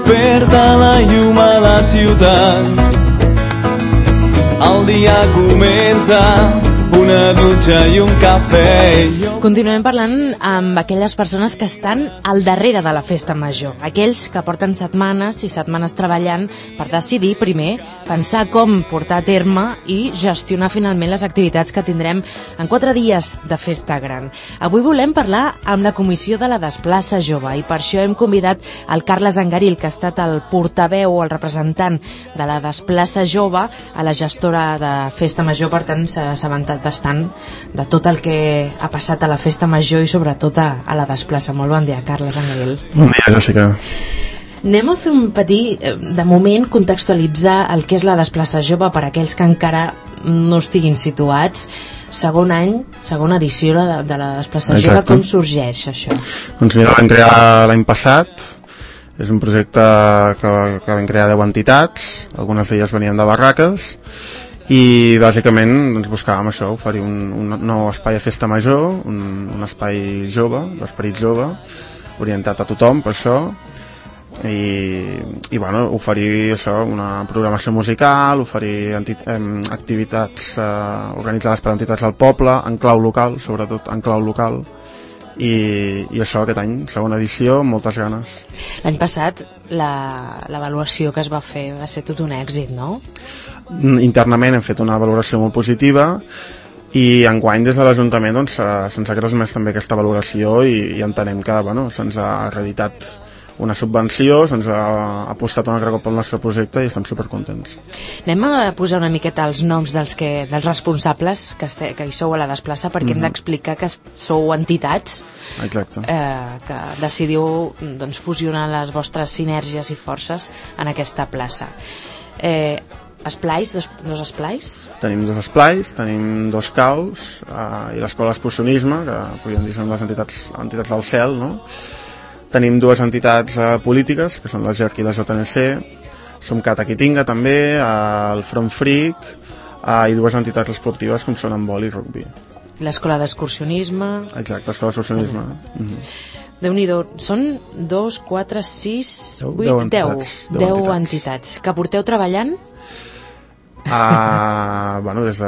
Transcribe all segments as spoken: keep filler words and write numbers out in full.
desperta la llum a la ciutat. El dia comença, una dutxa i un cafè. Continuem parlant amb aquelles persones que estan al darrere de la festa major, aquells que porten setmanes i setmanes treballant per decidir primer pensar com portar a terme i gestionar finalment les activitats que tindrem en quatre dies de festa gran. Avui volem parlar amb la comissió de la Desplaça Jove i per això hem convidat el Carles Angaril, que ha estat el portaveu o el representant de la Desplaça Jove a la gestora de festa major, per tant s'ha assabentat bastant de tot el que ha passat a la festa major i sobretot a, a la desplaça. Molt bon dia, Carles Angaril. Bon dia, Jessica. Anem a fer un petit, de moment, contextualitzar el que és la Desplaça Jove per a aquells que encara no estiguin situats. Segon any, segona edició de, de la Desplaça Jove. Com sorgeix això? Doncs mira, vam crear l'any passat. És un projecte que, que vam crear deu entitats, algunes d'elles venien de barraques, i bàsicament doncs, buscàvem això, oferir un, un nou espai a festa major, un, un espai jove, l'esperit jove, orientat a tothom per això, i, i bueno, oferir això, una programació musical, oferir enti- eh, activitats eh, organitzades per entitats del poble, en clau local, sobretot en clau local, i, i això aquest any, segona edició, amb moltes ganes. L'any passat l'avaluació que es va fer va ser tot un èxit, no? Internament hem fet una valoració molt positiva i enguany des de l'Ajuntament doncs, se'ns ha transmès també aquesta valoració i, i entenem que bueno, se'ns ha reeditat una subvenció, se'ns ha apostat un altre cop pel nostre projecte i estem supercontents. Anem a posar una miqueta els noms dels, que, dels responsables que, este, que hi sou a la desplaça, perquè mm-hmm. hem d'explicar que sou entitats. Exacte. Eh, que decidiu doncs, fusionar les vostres sinergies i forces en aquesta plaça. Eh, esplais, dos, dos esplais? Tenim dos esplais, tenim dos caus eh, i l'escola excursionisme, que podríem dir són les entitats, entitats del cel, no? Tenim dues entitats eh, polítiques, que són la G E R C i la J N C, som Cata Quitinga també, eh, el Front Fric, eh, i dues entitats esportives com són handbol i rugby. L'escola d'excursionisme... Exacte, l'escola d'excursionisme. Mm-hmm. Déu-n'hi-do, són dos, quatre, sis, vuit, deu, deu, entitats, deu, deu entitats. entitats. Que porteu treballant? Uh, bueno, des de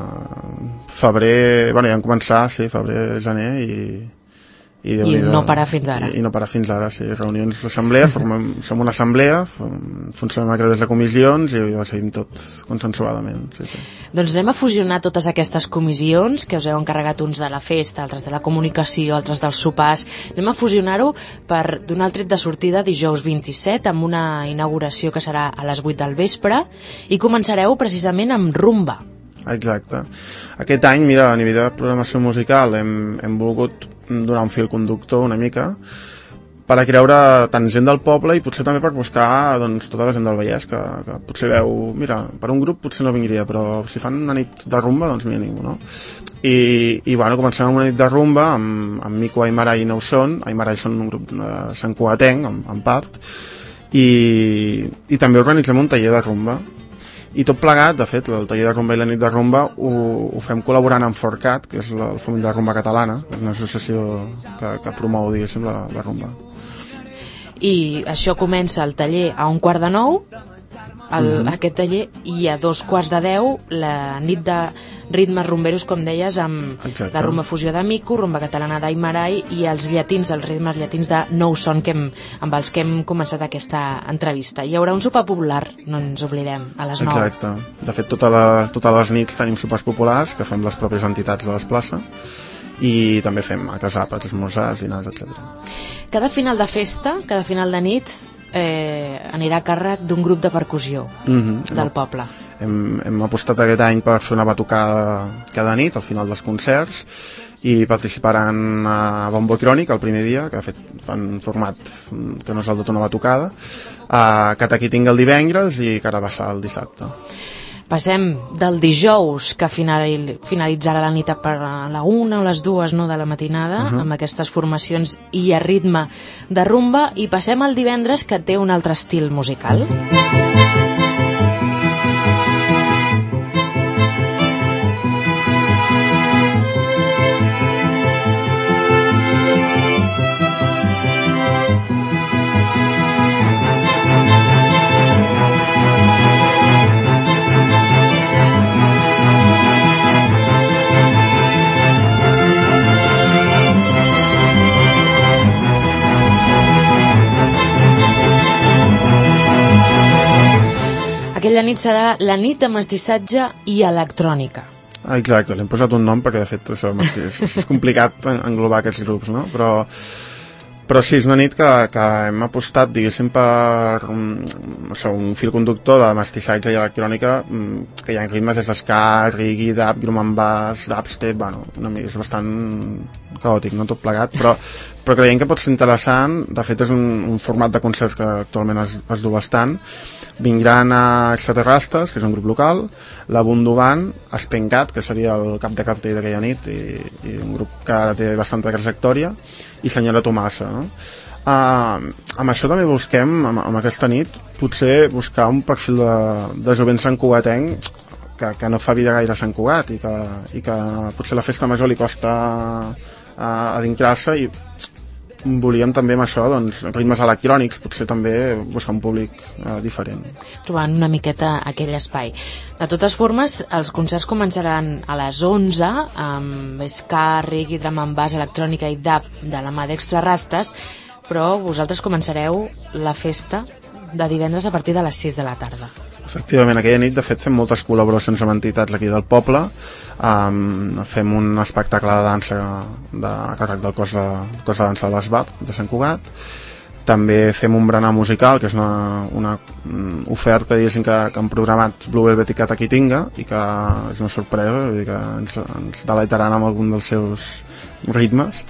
febrer, bueno, ja vam començar, sí, febrer, gener i, i, I no parar fins ara. I, i no parar fins ara, sí, reunions d'assemblea, formem, som una assemblea, funcionem a través de comissions i ho decidim tot consensuadament, sí, sí. Doncs anem a fusionar totes aquestes comissions que us heu encarregat, uns de la festa, altres de la comunicació, altres dels sopars. Anem a fusionar-ho per donar el tret de sortida dijous vint-i-set amb una inauguració que serà a les vuit del vespre i començareu precisament amb rumba. Exacte. Aquest any, mira, a nivell de programació musical hem, hem volgut donar un fil conductor una mica per a creure tant gent del poble i potser també per buscar doncs, tota la gent del Vallès que, que potser veu, mira, per un grup potser no vindria, però si fan una nit de rumba doncs mira ningú, no? I, i bueno, comencem amb una nit de rumba amb, amb Mico, Aymara i Neuson. Aymara són un grup de Sant Cugatenc en, en part i, i també organitzem un taller de rumba i tot plegat, de fet, el taller de rumba i la nit de rumba ho, ho fem col·laborant amb Forcat, que és el Foment de Rumba Catalana, és una associació que, que promou, diguéssim, la, la rumba. I això comença el taller a un quart de nou, el, mm-hmm. aquest taller, i a dos quarts de deu la nit de ritmes rumberos, com deies, amb Exacte. La rumba fusió de Mico, rumba catalana d'Aymarai i els llatins, els ritmes llatins de Nou Son, que hem, amb els que hem començat aquesta entrevista. Hi haurà un sopar popular, no ens oblidem, a les nou. Exacte. De fet, tota la, totes les nits tenim sopars populars que fem les pròpies entitats de Desplaça i també fem a àpats, esmorzars, dinars, etcètera. Cada final de festa, cada final de nit eh, anirà a càrrec d'un grup de percussió mm-hmm. del poble. Hem, hem apostat aquest any per fer una batucada cada nit al final dels concerts i participaran a Bombo i Crònic el primer dia, que de fet fan un format que no és el tot una batucada, a Cata Quitinga el divendres i Carabassà el dissabte. Passem del dijous, que finalitzarà la nit per la una o les dues, no, de la matinada, uh-huh. amb aquestes formacions i a ritme de rumba, i passem al divendres, que té un altre estil musical. Aquella nit serà la nit de mestissatge i electrònica. Ah, exacte, li hem posat un nom perquè de fet això, és, és complicat englobar aquests grups, no? Però, però sí, és una nit que, que hem apostat, diguéssim, per um, això, un fil conductor de mestissatge i electrònica, um, que hi ha ritmes des d'esca, reggae, dub, drum and bass, dubstep, bueno, una, és bastant caòtic, no tot plegat, però, però creiem que pot ser interessant. De fet és un, un format de concert que actualment es, es du bastant. Vindran a Extraterrestres, que és un grup local, la Bunduban, Espencat, que seria el cap de cartell d'aquella nit, i, i un grup que ara té bastanta trajectòria, i Senyora Tomassa, no? Uh, amb això també busquem, amb, amb aquesta nit, potser buscar un perfil de, de jovent santcugatenc que, que no fa vida gaire a Sant Cugat i que, i que potser la festa major li costa uh, adentrar-se, i volíem també amb això, doncs, ritmes electrònics, potser també buscar un públic uh, diferent. Trobant una miqueta aquell espai. De totes formes, els concerts començaran a les onze, amb ska, reggae, drum and bass, electrònica i dub de la mà d'Extrarastes, però vosaltres començareu la festa de divendres a partir de les sis de la tarda. Efectivament, aquella nit de fet fem moltes col·laboracions amb entitats aquí del poble, um, fem un espectacle de dansa de, a càrrec del cos de, cos de dansa de l'Esbat de Sant Cugat, també fem un berenar musical, que és una, una oferta, diguéssim, que, que han programat Blue Velvet i Cataquitinga, i que és una sorpresa, vull dir que ens, ens deleitaran amb algun dels seus ritmes.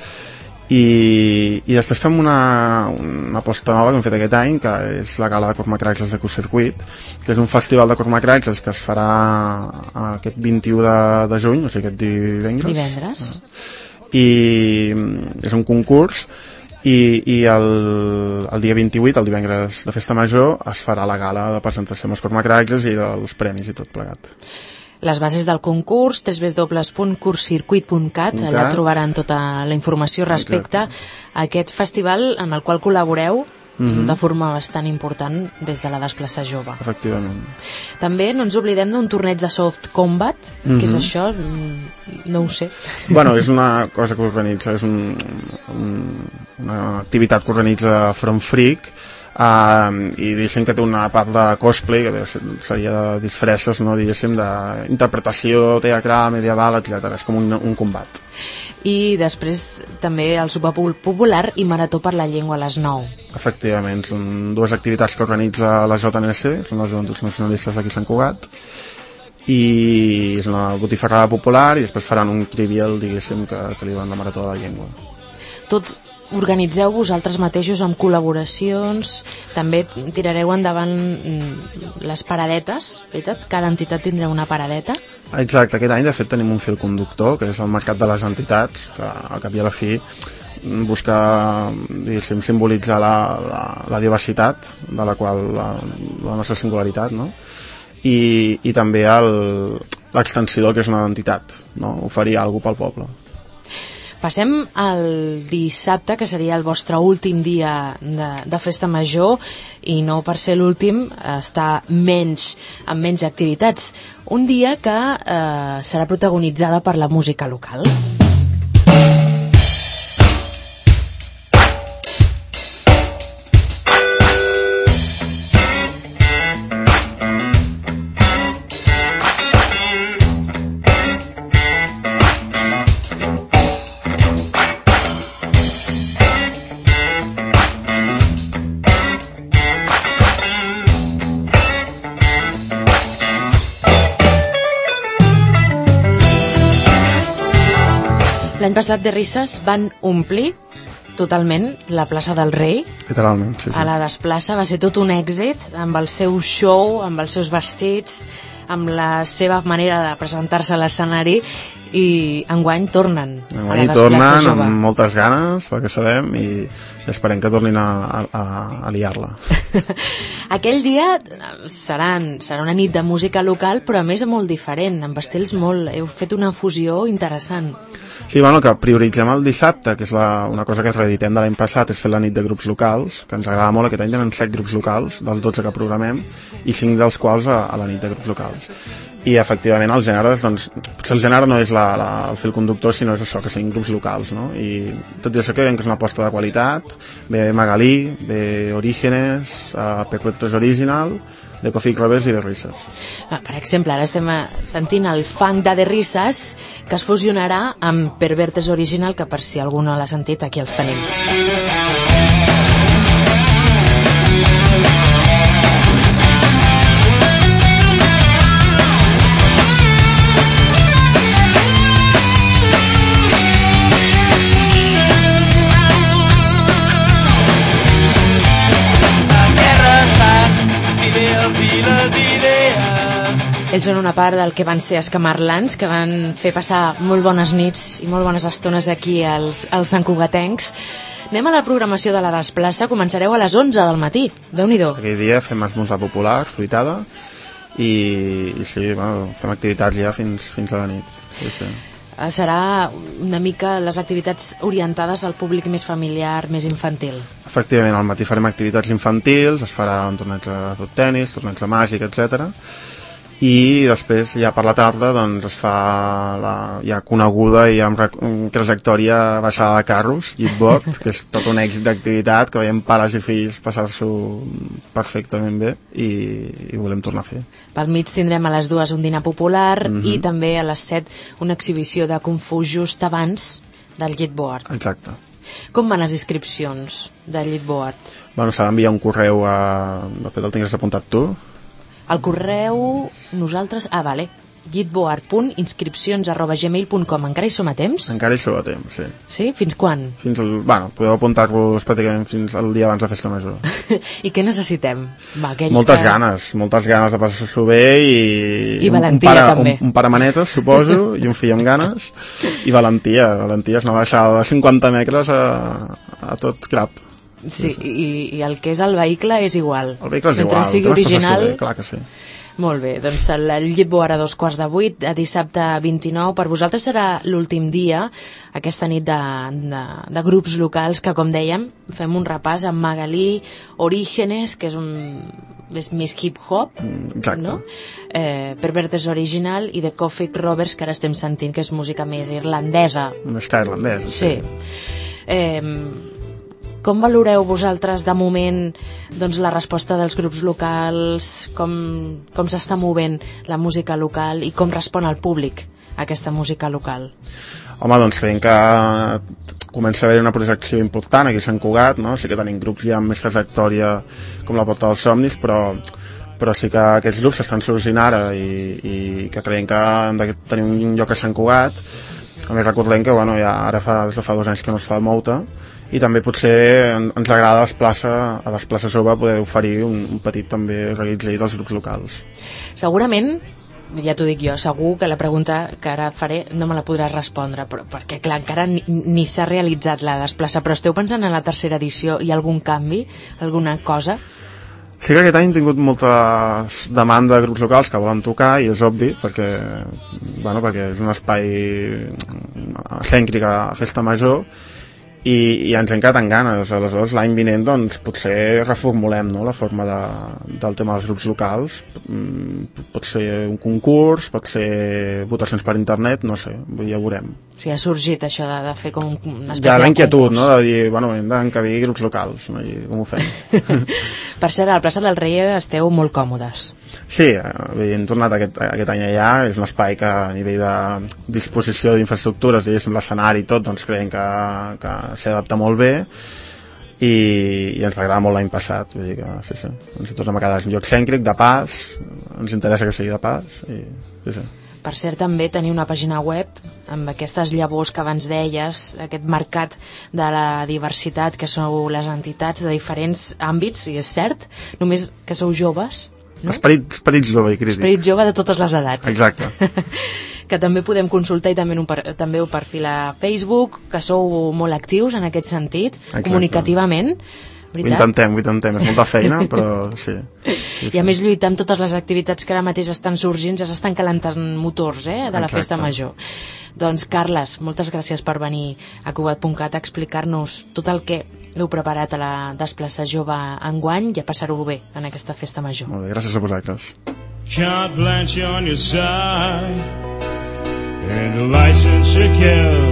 I, i després fem una, una aposta nova que hem fet aquest any, que és la gala de curtmetratges de Q-Circuit, que és un festival de curtmetratges que es farà aquest vint-i-u de, de juny, o sigui aquest divendres. Divendres. I és un concurs, i, i el, el dia vint-i-vuit, el divendres de Festa Major, es farà la gala de presentació amb els curtmetratges i els premis i tot plegat. Les bases del concurs, w w w punt curtcircuit punt cat, allà trobaran tota la informació respecte Exacte. a aquest festival en el qual col·laboreu mm-hmm. de forma bastant important des de la Desplaça Jove. Efectivament. També no ens oblidem d'un torneig de soft combat, mm-hmm. que és això, no ho sé. Bueno, és una cosa que organitza, és un, un, una activitat que organitza Front Freak, Uh, i diguéssim que té una part de cosplay, que seria de disfresses, no, diguéssim, d'interpretació teatral, medieval, etcètera. És com un, un combat. I després també el sopar popular i marató per la llengua a les nou. Efectivament, són dues activitats que organitza la J N S, són les Joventuts Nacionalistes d'aquí a Sant Cugat, i és una botifarrada popular, i després faran un trivial, diguéssim, que, que li diuen la marató de la llengua. Tot organitzeu vosaltres mateixos amb col·laboracions, també tirareu endavant les paradetes, veritat? Cada entitat tindrà una paradeta? Exacte, aquest any de fet tenim un fil conductor, que és el mercat de les entitats, que al cap i a la fi busca, diguéssim, simbolitzar la, la, la diversitat de la qual la, la nostra singularitat, no? I, i també l'extensió del que és una entitat, no? Oferir alguna cosa pel poble. Passem al dissabte, que seria el vostre últim dia de, de festa major, i no per ser l'últim està menys, amb menys activitats. Un dia que eh, serà protagonitzada per la música local. L'any passat de Risses van omplir totalment la plaça del Rei. Literalment, sí, sí. A la Desplaça va ser tot un èxit, amb el seu show, amb els seus vestits, amb la seva manera de presentar-se a l'escenari, i enguany tornen enguany a la Desplaça Jove. Tornen amb moltes ganes, pel que sabem, i esperem que tornin a, a, a liar-la. Aquell dia seran, serà una nit de música local, però a més molt diferent, amb estils molt... Heu fet una fusió interessant. Sí, bueno, que prioritzem el dissabte, que és la, una cosa que reeditem de l'any passat, és fer la nit de grups locals, que ens agrada molt. Aquest any tenen set grups locals, dels dotze que programem, i cinc dels quals a, a la nit de grups locals. I efectivament els gèneres, doncs, potser el gènere no és la, la, el fil conductor, sinó és això, que siguin grups locals, no? I tot i això creiem que és una aposta de qualitat, ve Magalí, ve Orígenes, uh, Perpetuous Original, de Coffee Clovers i de Risses. Per exemple, ara estem sentint el funk de The Risses, que es fusionarà amb Pervertes Original, que per si algú no l'ha sentit, aquí els tenim. Ells són una part del que van ser Escamarlans, que van fer passar molt bones nits i molt bones estones aquí als, als santcugatencs. Anem a la programació de la Desplaça. Començareu a les onze del matí. Déu-n'hi-do. Aquell dia fem esmorzar popular, fruitada, i, i sí, bueno, fem activitats ja fins, fins a la nit. Sí, sí. Serà una mica les activitats orientades al públic més familiar, més infantil. Efectivament, al matí farem activitats infantils, es farà un torneig de tenis, torneig de màgic, etcètera. I després ja per la tarda doncs es fa la ja coneguda i amb trajectòria baixada de carros, Jeepboard, que és tot un èxit d'activitat que veiem pares i fills passar-s'ho perfectament bé i, i volem tornar a fer. Pel mig tindrem a les dues un dinar popular mm-hmm. i també a les set una exhibició de Kung Fu just abans del Jeepboard. Exacte. Com van les inscripcions del Jeepboard? Bueno, s'ha d'enviar un correu a... De fet el tingues apuntat tu. El correu, nosaltres... Ah, vale. jeepboard punt inscripcions arroba gmail punt com. Encara hi som a temps? Encara hi som a temps, sí. Sí? Fins quan? Fins al... Bueno, podeu apuntar-vos pràcticament fins al dia abans de Festa Major. I què necessitem? Va, moltes que... ganes, moltes ganes de passar-s'ho bé i... I valentia, un pare, també. Un, un pare manetes, suposo, i un fill amb ganes. I valentia, valentia és una baixada de cinquanta metres a, a tot crap. Sí, i, i el que és el vehicle és igual. El vehicle és mentre igual. sigui original... Bé, clar que sí. Molt bé, doncs el, el Jeepboard a dos quarts de vuit, a dissabte vint-i-nou. Per vosaltres serà l'últim dia, aquesta nit de, de, de grups locals, que com dèiem, fem un repàs amb Magalí, Orígenes, que és un... és més hip-hop, exacte. No? Eh, Pervertes Original i The Coffee Clovers, que ara estem sentint que és música més irlandesa. Més que irlandesa, sí. Sí. Eh, com valoreu vosaltres de moment doncs, la resposta dels grups locals, com, com s'està movent la música local i com respon el públic a aquesta música local? Home, doncs creiem que comença a haver una projecció important aquí a Sant Cugat, no? Sí que tenim grups ja amb més trajectòria com la Porta dels Somnis, però, però sí que aquests grups s'estan sorgint ara i, i que creiem que han de tenir un lloc a Sant Cugat. A més recordem que bueno, ja ara fa, des de fa dos anys que no es fa el Mouta, i també potser ens agrada a Desplaça, a Desplaça Jove poder oferir un, un petit també reguitzell dels grups locals. Segurament, ja t'ho dic jo, segur que la pregunta que ara faré no me la podràs respondre, però, perquè clar, encara ni, ni s'ha realitzat la Desplaça, però esteu pensant en la tercera edició? Hi ha algun canvi? Alguna cosa? Sí que aquest any hem tingut molta demanda de grups locals que volen tocar, i és obvi, perquè, bueno, perquè és un espai cèntric a Festa Major, i, i ens hem quedat en ganes. Aleshores l'any vinent doncs, potser reformulem, no?, la forma de, del tema dels grups locals. Pot ser un concurs, pot ser votacions per internet, no sé, ja veurem. O sigui, ha sorgit això de, de fer com una espècie ja, de l'inquietud, concurs, no?, de dir, bueno, hem d'encabir grups locals, no?, i com ho fem. Per cert, a la plaça del Rei esteu molt còmodes. Sí, hem tornat aquest, aquest any allà, és un espai que a nivell de disposició d'infraestructures, diguéssim, l'escenari i tot, doncs creiem que, que s'hi adapta molt bé, i, i ens va agradar molt l'any passat, vull dir que sí, sí, ens hi tornem a quedar, és un lloc cèntric, de pas, ens interessa que sigui de pas, i sí, sí. Per cert, també teniu una pàgina web amb aquestes llavors que abans deies, aquest mercat de la diversitat, que sou les entitats de diferents àmbits, i és cert, només que sou joves, no? Esperit, esperit jove i crític. Esperit jove de totes les edats. Exacte. Que també podem consultar, i també un, per, també un perfil a Facebook, que sou molt actius en aquest sentit, exacte, comunicativament. Veritat? Ho intentem, ho intentem, és molta feina, però sí. sí, sí. I a més lluitar amb totes les activitats que ara mateix estan sorgint, ja s'estan calentant motors, eh, de la Exacte. Festa Major. Doncs, Carles, moltes gràcies per venir a Cugat punt cat a explicar-nos tot el que heu preparat a la Desplaça Jove enguany i a passar-ho bé en aquesta Festa Major. Molt bé, gràcies a vosaltres. Carte blanche on your side and a license to kill.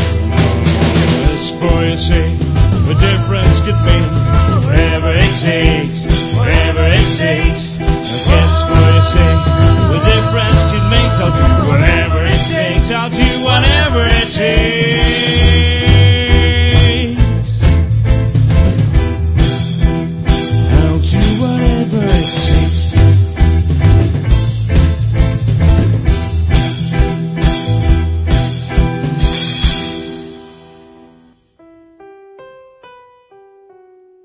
Just for your sake, the difference could be whatever it takes, whatever it takes. I'll do whatever